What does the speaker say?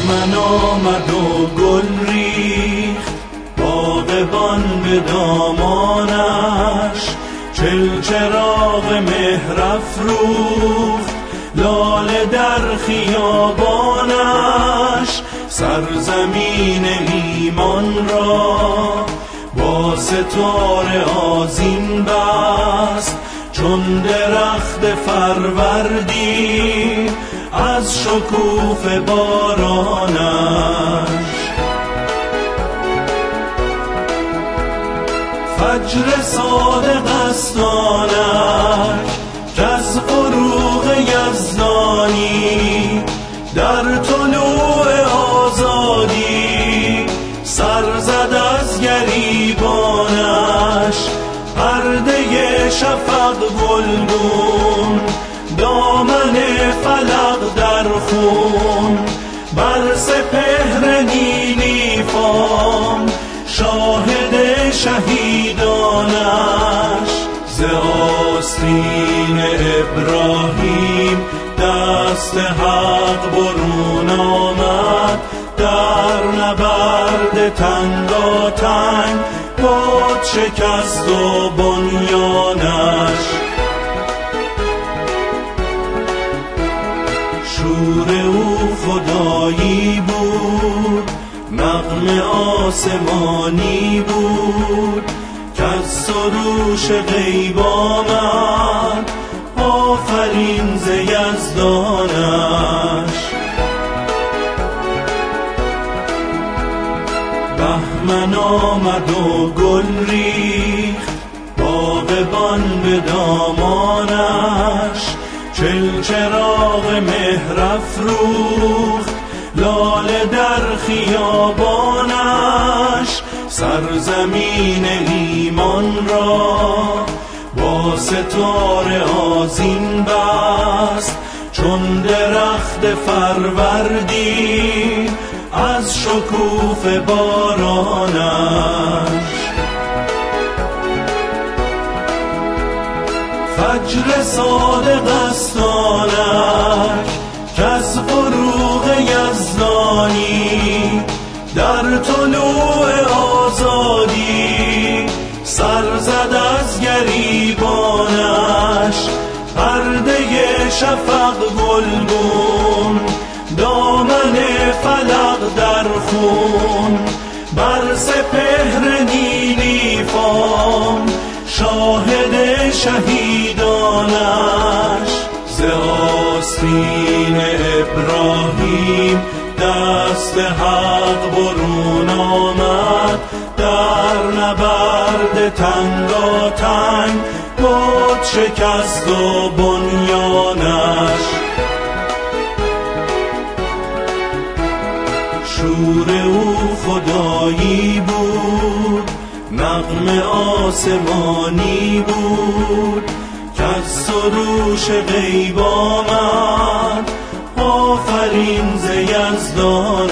بهمن آمد و گل ریخت، باغبان به دامانش، چلچراغ مهر افروخت، لاله در خیابانش. سرزمین ایمان را با ستاره آذین بست، چون درخت فروردین از شکوف بارانش. فجر صادق است آنک کز فروغ یزدانی، در طلوع آزادی سر زد از گریبانش. پرده شفق گلگون، دامن فلق در خون، بر سپهر نیلی فام شاهد شهیدانش. ز آستین ابراهیم دست حق برون آمد، در نبرد تنگاتنگ بت شکست و بنیانش. شور او خدایی بود، نغمه آسمانی بود، کز سروش غیب آمد آفرین ز یزدانش. بهمن آمد و گل ریخت، باغبان به دامانش، چلچراغ مهر افروخت، لاله در خیابانش. سرزمین ایمان را با ستاره آذین بست، چون درخت فروردین از شکوف بارانش. فجر صادق است آنک کز فروغ یزدانی، در طلوع آزادی سر زد از گریبانش. پرده شفق گلگون، دامن فلق در خون، بر سپهر نیلی فام شاهد شهیدانش. ز آستین ابراهیم دست حق برون آمد، در نبرد تنگاتنگ بت شکست و بنیانش. شور او خدایی بود، نغمه آسمانی بود، کز سروش غیب آمد آفرین ز یزدان.